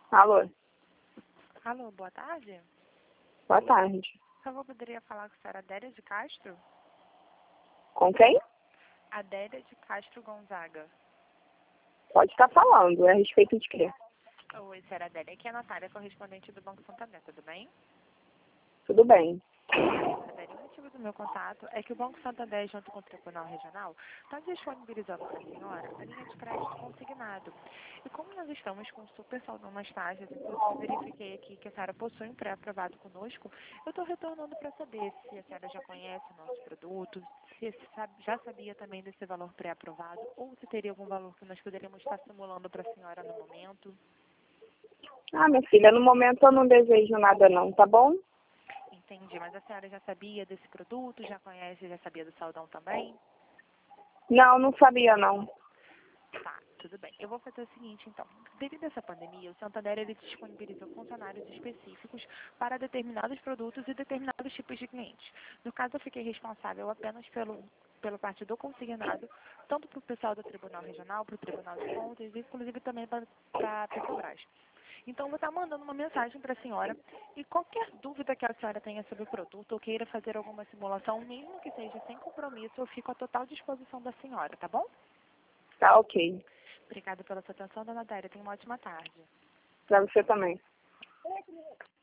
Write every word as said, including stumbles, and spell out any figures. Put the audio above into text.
Alô, Alô, boa tarde. boa tarde. Por favor, poderia falar com a senhora Adélia de Castro? Com quem? Adélia de Castro Gonzaga. Pode estar falando, é a respeito de quê? Oi, senhora Adélia. Aqui é a Natália, correspondente do Banco Santander, tudo bem? Tudo bem. Adélia, o motivo do meu contato é que o Banco Santander, junto com o Tribunal Regional, está disponibilizando para a senhora a linha de crédito consignado. E como nós estamos com super saldão nas taxas, inclusive verifiquei aqui que a senhora possui um pré-aprovado conosco, eu estou retornando para saber se a senhora já conhece o nosso produto, se sabe- já sabia também desse valor pré-aprovado, ou se teria algum valor que nós poderíamos estar simulando para a senhora no momento. Ah, minha filha, no momento eu não desejo nada não, tá bom? Entendi, mas a senhora já sabia desse produto, já conhece, já sabia do saldão também? Não, não sabia não. Tá, tudo bem. Eu vou fazer o seguinte, então. Devido a essa pandemia, o Santander ele disponibilizou funcionários específicos para determinados produtos e determinados tipos de clientes. No caso, eu fiquei responsável apenas pelo, pela parte do consignado, tanto para o pessoal do Tribunal Regional, para o Tribunal de Contas, inclusive também para a Petrobras. Então, eu vou estar mandando uma mensagem para a senhora e qualquer dúvida que a senhora tenha sobre o produto ou queira fazer alguma simulação, mesmo que seja sem compromisso, eu fico à total disposição da senhora, tá bom? Tá ok. Obrigada pela sua atenção, dona Dária. Tenha uma ótima tarde. Pra você também.